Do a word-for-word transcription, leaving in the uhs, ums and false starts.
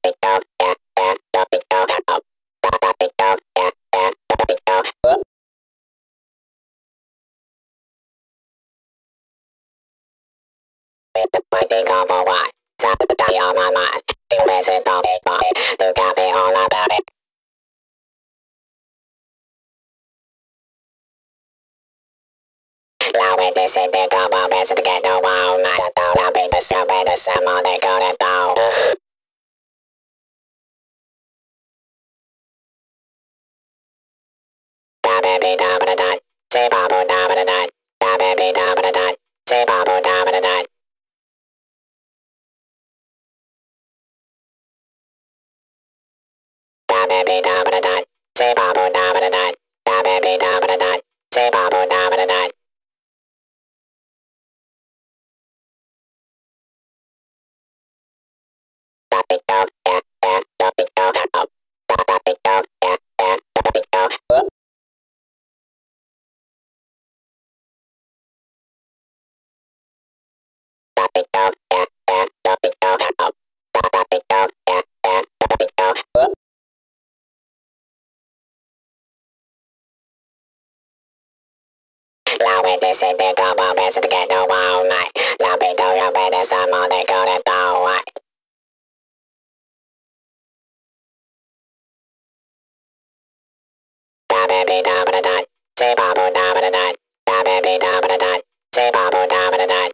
Think of a why. Time to die on my mind. Do this with all big body. Look at me all about it. Now with this in big up, I'll to get no wild night. I thought I'd be the same way the same on they go to down. Da baby da ba da da. Say babo da ba da da. Da baby da ba da da. Say babo da ba da da. Da baby da ba da da. Say babo da ba da da. Da baby da ba da da. Say babo da ba da da. Da big dog, yeah, yeah, da big dog, up. Da da big dog, yeah, yeah, da big dog, up. Da big dog, yeah, yeah, da big dog, up. Da da big dog, yeah, yeah, da big dog, up. Now with this in big up, I'll to get no wild night. Now big dog, I'm better, some on they go to down, right? Da baby da ba da da. Say babo da ba da da. Da baby da ba da da. Say babo da ba da da.